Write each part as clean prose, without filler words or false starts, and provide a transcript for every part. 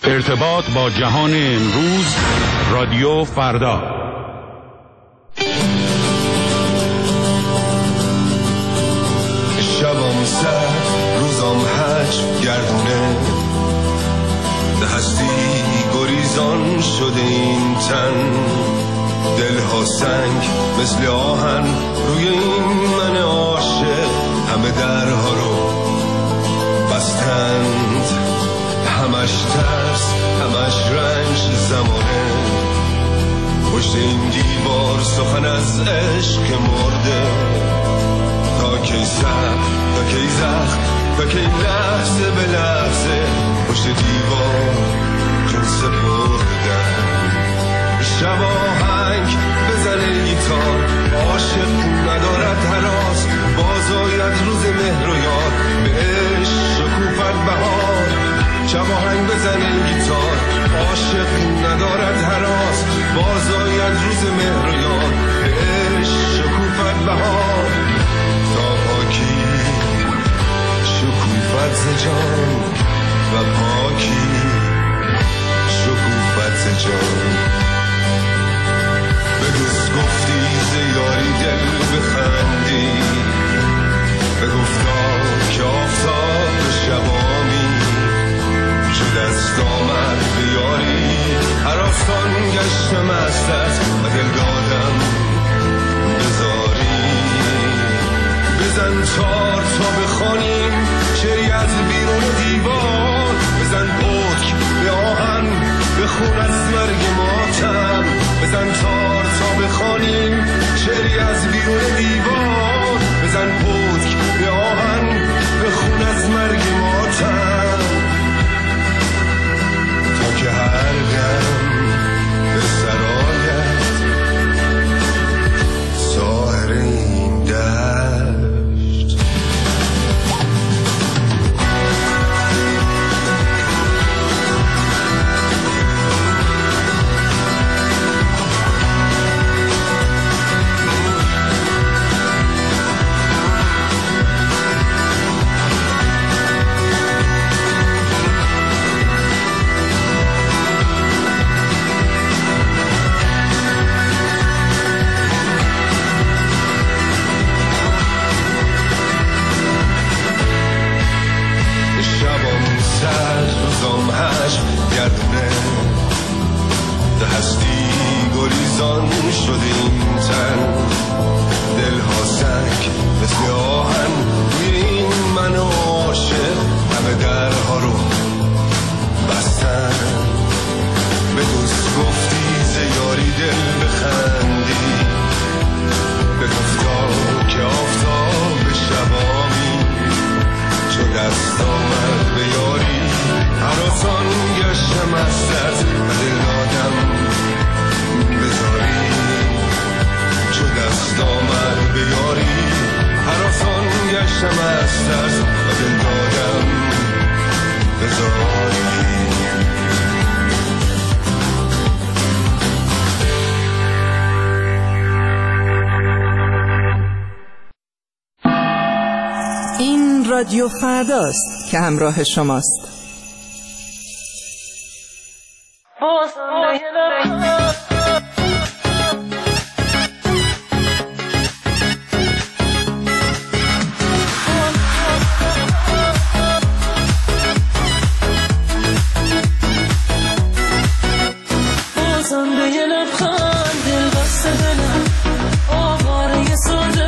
ارتباط با جهان امروز، رادیو فردا. شبم سر روزم هج گردونه، به هستی گریزان شده این تن، دلها سنگ مثل آهن روی این من عاشق، همه درها رو بستند، همش ترس همش رنج زمانه، پشت این دیوار سخن از عشق مرده، تا کی سر تا کی زخم تا کی لحظه به لحظه، پشت دیوار جون سپردن. شب آهنگ بزنه گیتار، عاشق ندارد هراس، باز آید روز مهر و یاد، بهش شکوفت بهار. شب آهنگ بزنه گیتار، عاشق ندارد هراس، باز آید روز مهر و یاد، بهش شکوفت بهار. تا پاکی شکوفت ز جان و پاکی شکوفت ز جان. به دوست گفتی ز یاری دل بخندی، به گفتا که آفتاب به شبامی، شد دست آمد به یاری هراسان گشتم از دست و دل دادم بذاری. بزن تار تا بخوانیم شعری از بیرون دیوار، بزن پتک به آهن بخون از مرگ ماتم، بزن تار تا بخوانیم شعری از بیرون دیوار، بزن پتک به آهن بخون از مرگ ماتم، تا که هر دم به سرایت ساحر این دشت. روزم هش گردونه، به هستی گریزان شده این تن، دلها سنگ مثل آهن روی این من عاشق، همه درها رو بستن. به دوست گفتی ز یاری دل بخندی، به گفتا که آفتاب به شبامی، چو دست آمد به یاری هراسان گشتم از دست و دل دادم بذاری. چو دست آمد به یاری هراسان گشتم از دست و دل دادم بذاری. این رادیو فرداست که همراه شماست.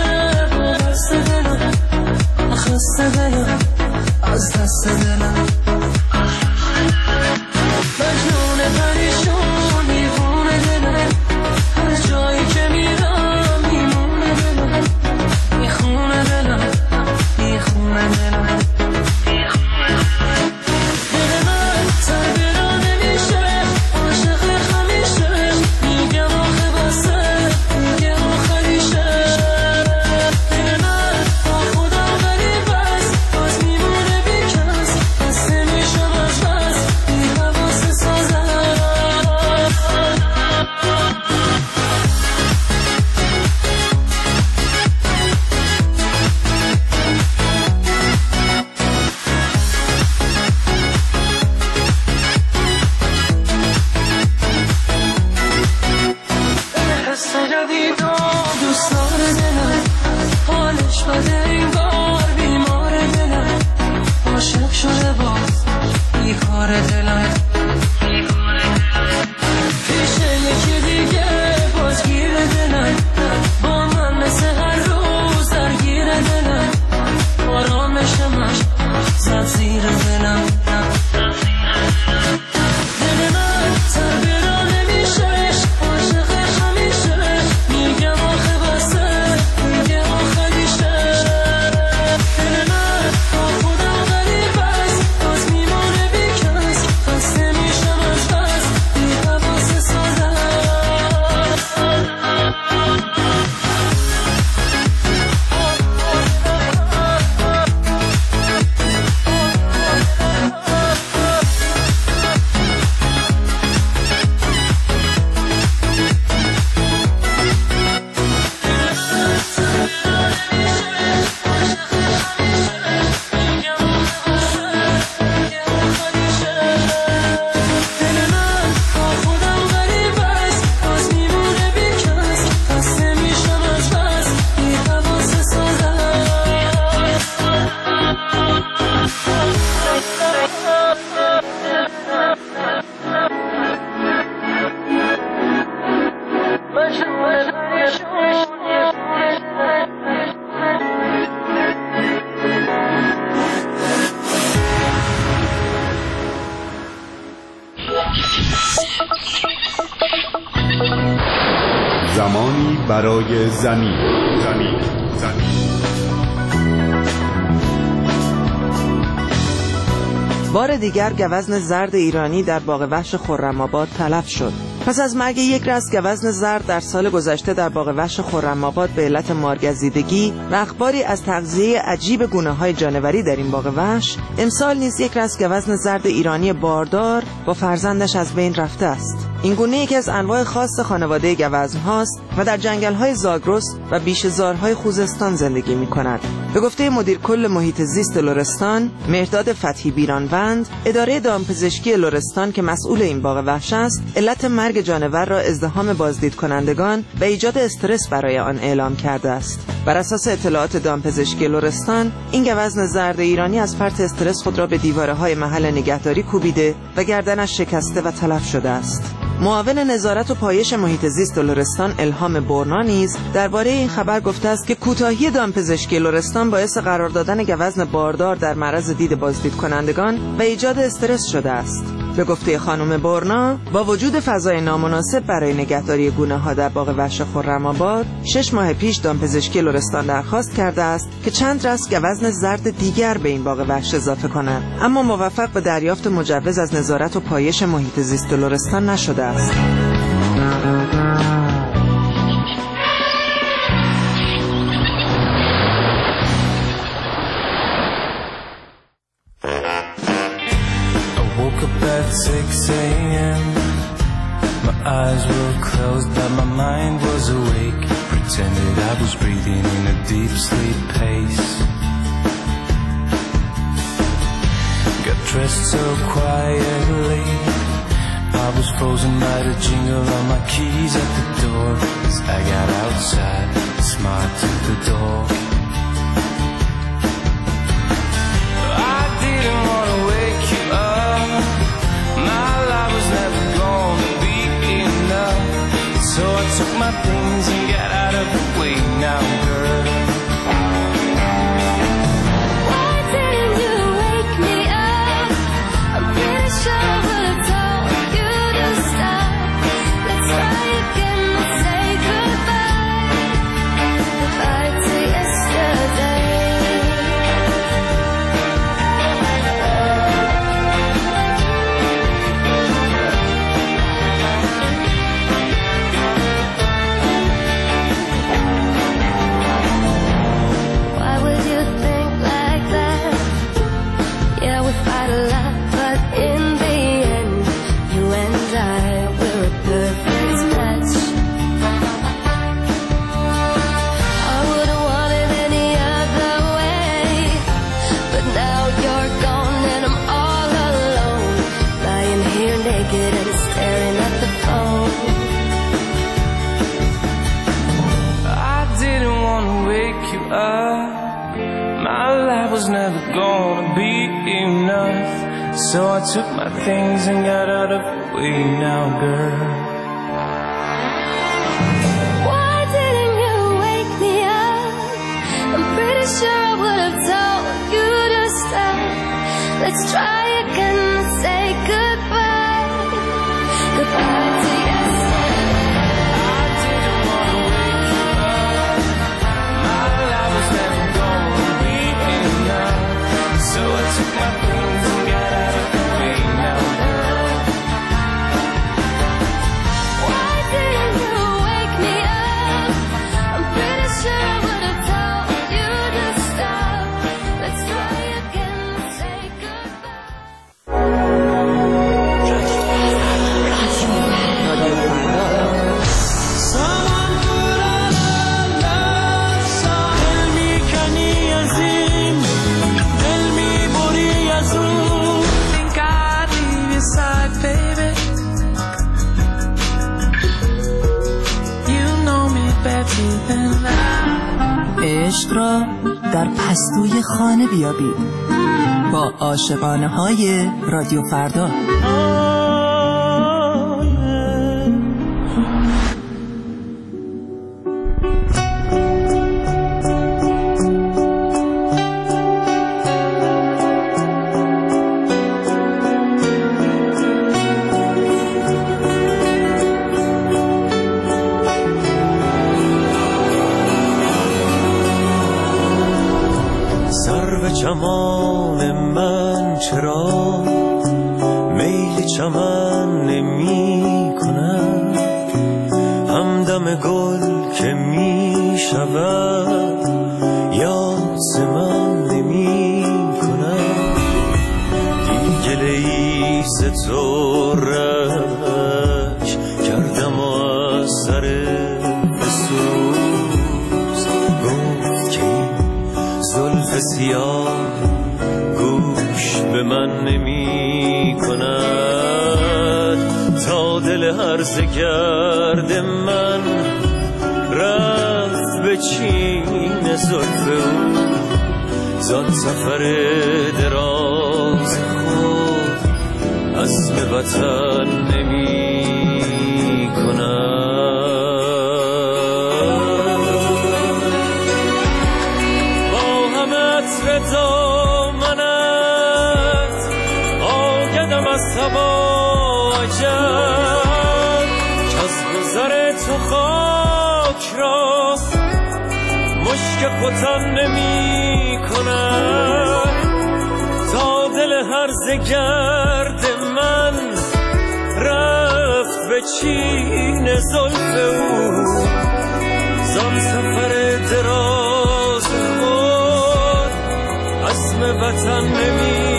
از دست دلم کار دلم پیشه یکی دیگه بازگیر دلم با من مثل هر روز درگیر دلم آرامشمش زد زیر دلم دل من تربیرا نمیشه عاشق همیشه میگم آخه بسه میگه آخه دیشه دل من با خودم غریب است باز میمونه بیکس خسته میشم از بس بی حواس سازم زمانی برای زمین. بار دیگر گوزن زرد ایرانی در باغ وحش خرم‌آباد تلف شد. پس از مرگ یک رأس گوزن زرد در سال گذشته در باغ وحش خرم‌آباد به علت مارگزیدگی و اخباری از تغذیه عجیب گونه‌های جانوری در این باغ وحش، امسال نیز یک رأس گوزن زرد ایرانی باردار با فرزندش از بین رفته است. این گونه یکی از انواع خاص خانواده گوزن هاست و در جنگل‌های زاگرس و بیشه‌زارهای خوزستان زندگی می‌کند. به گفته مدیر کل محیط زیست لرستان، مهرداد فتحی بیرانوند، اداره دامپزشکی لرستان که مسئول این باغ وحش است، علت مرگ جانور را ازدحام بازدید کنندگان و ایجاد استرس برای آن اعلام کرده است. بر اساس اطلاعات دامپزشکی لرستان، این گوزن زرد ایرانی از فرط استرس خود را به دیواره‌های محل نگهداری کوبیده و گردنش شکسته و تلف شده است. معاون نظارت و پایش محیط زیست لرستان الهام برنا نیز درباره این خبر گفته است که کوتاهی دامپزشکی لرستان باعث قرار دادن گوزن باردار در معرض دید بازدید کنندگان و ایجاد استرس شده است. به گفته خانم برنا، با وجود فضای نامناسب برای نگهداری گونه‌ها در باغ وحش خرم‌آباد، 6 ماه پیش دامپزشکی لرستان درخواست کرده است که چند رأس گوزن زرد دیگر به این باغ وحش اضافه کنند، اما موفق به دریافت مجوز از نظارت و پایش محیط زیست لرستان نشده است. At 6 a.m. My eyes were closed but my mind was awake. Pretended I was breathing in a deep sleep pace. Got dressed so quietly, I was frozen by the jingle of my keys at the door. As I got outside, smiled to the dog. I didn't want to wake you up. My life was never gonna be enough. So I took my things and got out of the way now, girl. Why didn't you wake me up? I'm pretty sure I would have told you to stop. Let's try again and say goodbye. Goodbye to yesterday. My life was never gonna be enough. So I took my things and got out of the way now, girl. Why didn't you wake me up? I'm pretty sure I would have told you to stop. Let's try again and say goodbye. Goodbye to yesterday. I didn't want to wake you up. My life was never gonna be enough. So I took my things and got out of the way now, girl. Why didn't you wake me up? I'm pretty sure I would have told you to stop. Let's try again and say goodbye. Someone put on love song. دل میکنی از این دل میبری از اون. Think I'd leave your side, baby. You know me better than that. عشق را در پستوی خانه بیابید با عاشقانه های رادیو فردا. سر چمان من چرا میل چمن نمی کنم، همدم گل که می شود یاد ز من نمی کنم. دیگه لیس تو رش کردم و از سر بسوز گفت که زلف سیاه گوش به من نمی کند. تا دل هرزه گرد من رفت به چین زلف او، زان سفر دراز خود عزم وطن نمی کند. دامنت آگدم از تباجم که از گذر تو خاک را مشک ختن نمی کند. تا دل هرزه گرد من رفت به چین زلف او، زان سفر دراز عزم وطن نمی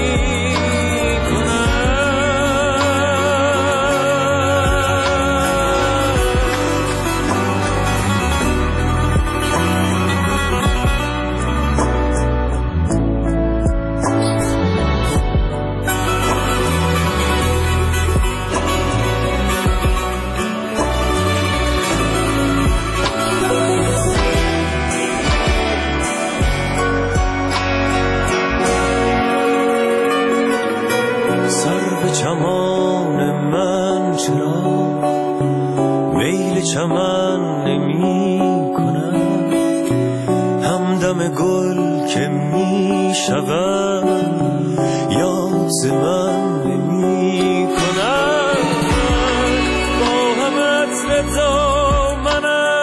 چمان من چرا میل چمن نمی کنم، همدم گل که می شود یاد ز من نمی کنم. با هم عطر دامنت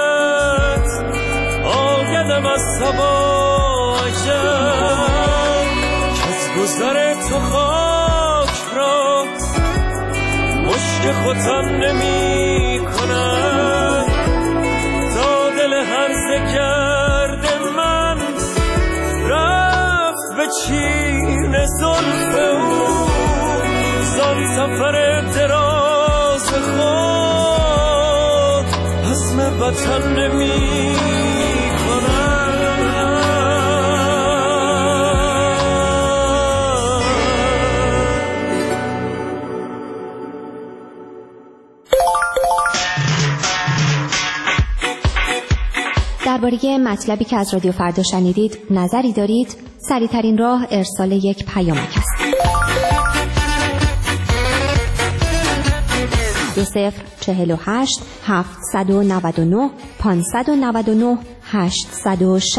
آگدم از تباجم که از گذر تو خاک را مشک ختن نمی کند. تا دل هرزه گرد من رفت به چین زلف او، زان سفر دراز خود عزم وطن نمی کند. درباره مطلبی که از رادیو فردا شنیدید نظری دارید؟ سریع‌ترین راه ارسال یک پیامک است. 2048 799 599 860.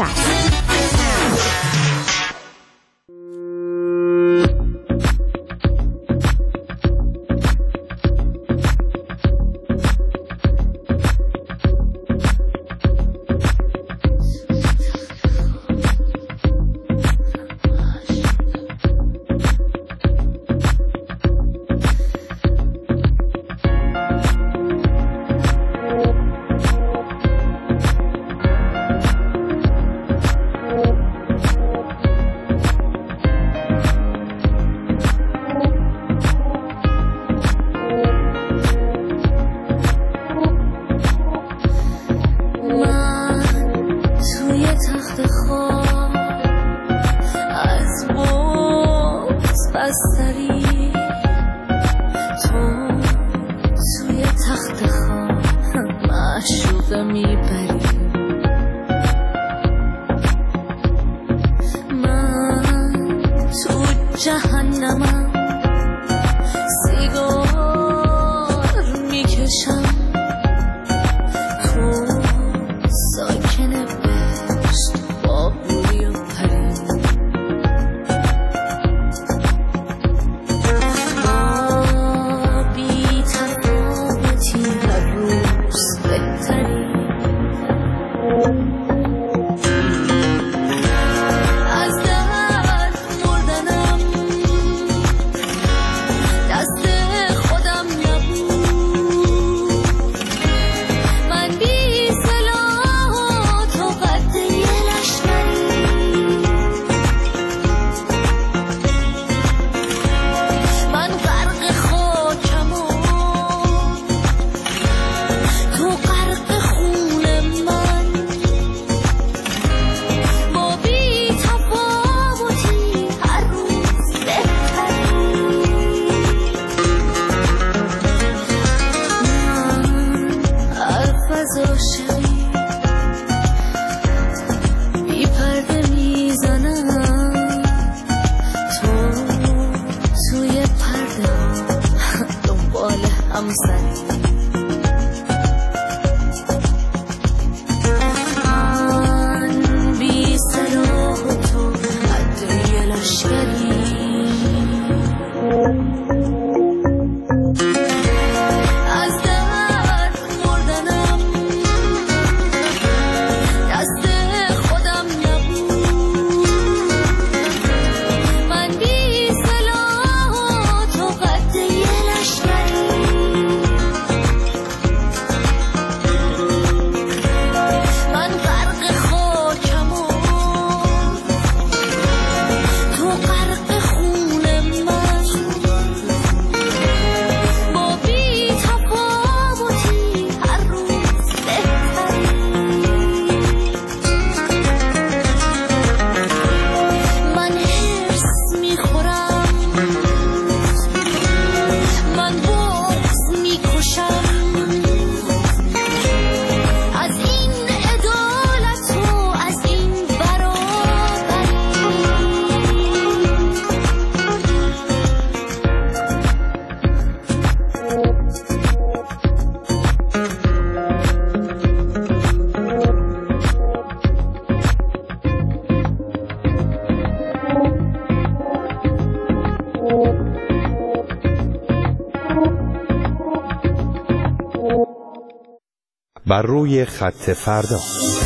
بر روی خط فردا.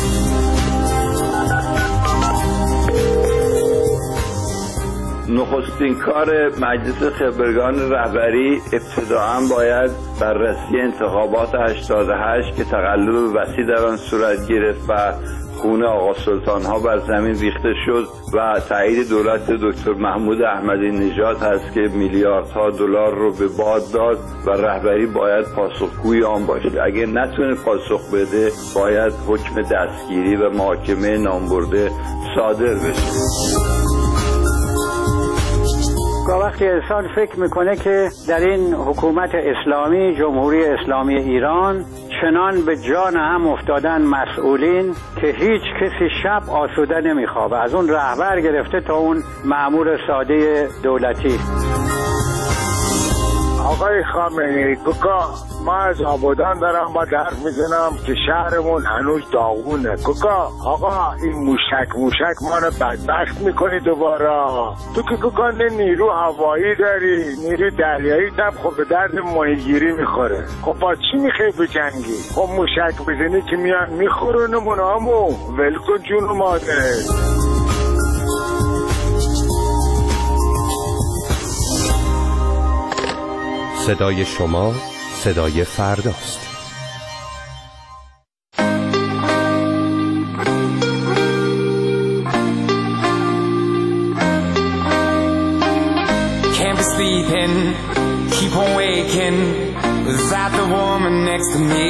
نخستین کار مجلس خبرگان رهبری ابتداعاً باید بررسی انتخابات 88 که تقلب وسیع در آن صورت گرفت و خون آقا سلطان ها بر زمین ریخته شد و تایید دولت دکتر محمود احمدی نژاد هست که میلیاردها دلار رو به باد داد و رهبری باید پاسخگوی آن باشه. اگه نتونه پاسخ بده باید حکم دستگیری و محاکمه نامبرده صادر بشه. وقتی انسان فکر میکنه که در این حکومت اسلامی، جمهوری اسلامی ایران، چنان به جان هم افتادن مسئولین که هیچ کسی شب آسوده نمیخوابه، از اون رهبر گرفته تا اون مأمور ساده دولتی. آقای خامنه‌ای کوکا، ما از آبادان دارم با حرف میزنم که شهرمون هنوز داغونه. کوکا آقا این موشک منو بدبخت میکنی دوباره. تو که کوکا نیرو هوایی داری، نیرو دریایی هم خب به درد ماهیگیری میخوره. خب با چی میخوای بجنگی؟ خب موشک بزنی که میان میخورونمون همو ولکن جون مادره. صدای شما صدای فرداست. Can't be sleeping, keep on waking without the woman next to me.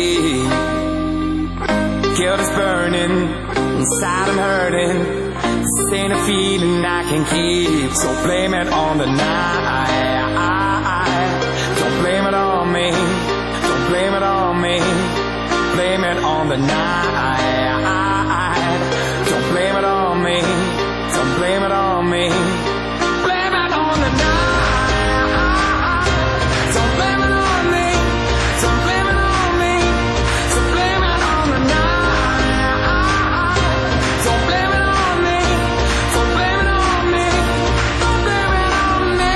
Guilt is burning, inside I'm hurting. This ain't a feeling I can keep, so blame it on the night. Don't blame it on me, don't blame it on me. Blame it on the night. Don't blame it on me, don't blame it on me. Blame it on the night. Don't blame it on me, don't blame it on me. So blame it on the night. Don't blame it on me, don't blame it on me. Don't blame it on me.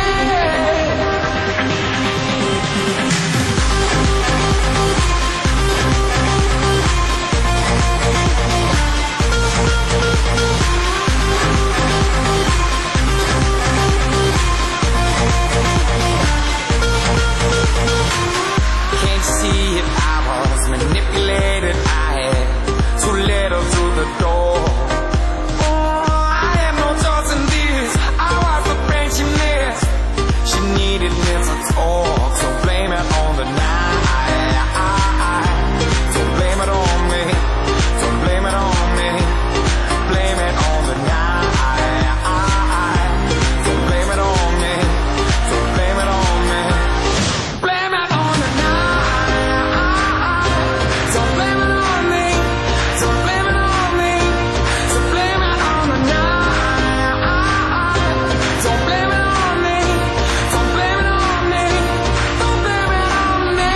Can't you see if I was manipulated? I had too little through the door. Oh, I had no choice in this. I was the brain she missed. She needed me to talk, so blame it on the night. Don't blame it on me, don't blame it on me. Blame it on the night. Don't blame it on me, don't blame it on me. Blame it on the night. Don't blame it on me, don't blame it on me. So blame it on the night. Don't blame it on me, don't blame it on me. Don't blame it on me.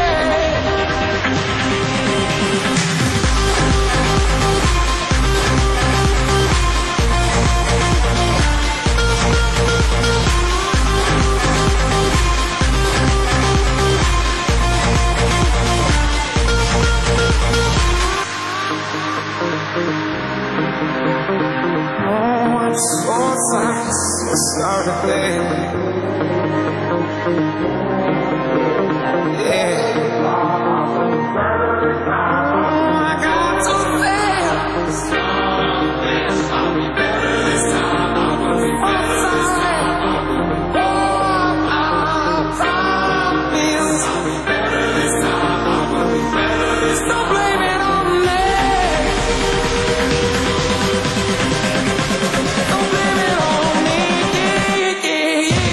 Oh, I'm so sorry, baby. Yeah. Oh, I got to fast. I'll be better this time. I'm sorry. Oh, I promise. I'll be better this time. I'll be better this time. Don't blame it on me. Don't blame it on me. Yeah, yeah, yeah.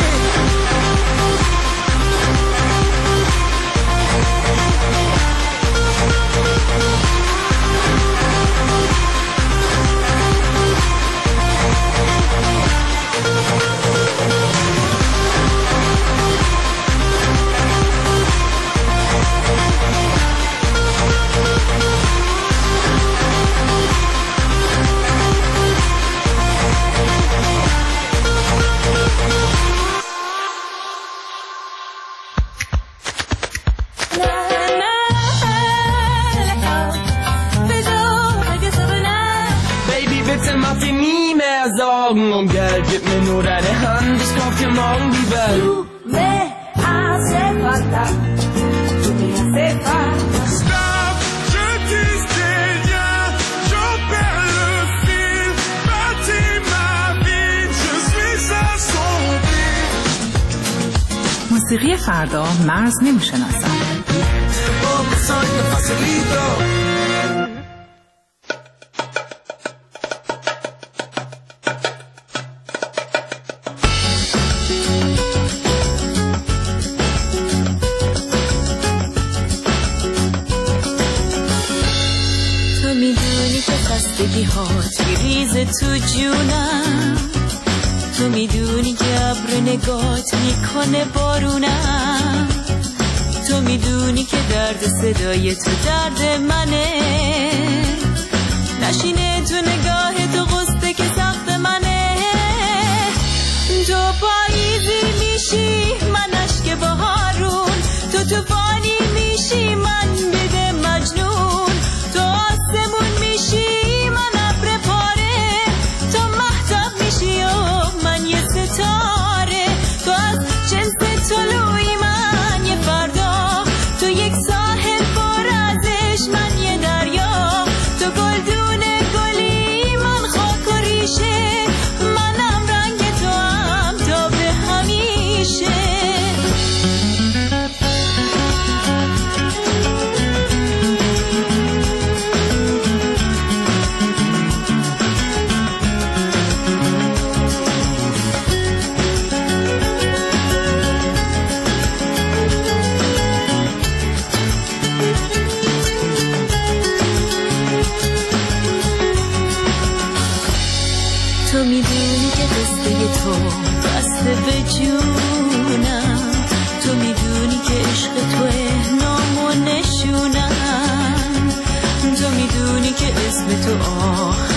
Baby, bitte mach dir nie mehr Sorgen um Geld, gib mir nur deine Hand, ich kauf dir morgen die Welt. Stop, je disais rien, j'en perds le fil. Bâtis ma vie, je suis assombri. موسیقی فردا مرز نمیشناسد. تو میدونی که خستگی هات میریزه تو جونم. تو میدونی که ابر نگات میکنه بارونم. تو میدونی که درد صدای تو درد منه، نشینه تو نگاه تو قصده که سخت منه. تو پاییزی میشی من اشک بهارون، تو طوفانی میشی من بده مجنون، تو آسمون میشی من ابر پاره، تو مهتاب میشی و من یه ستاره، تو از جنس طلوعی من یه فردا، تو یک ساحل پر ازش من یه دریا، تو گلدونه گلی من خاک و ریشه، منم رنگ تو هم تا به همیشه. تو میدونی که قصه تو بسته به جونم، تو میدونی که عشق توه نام و نشونم، تو میدونی که اسم تو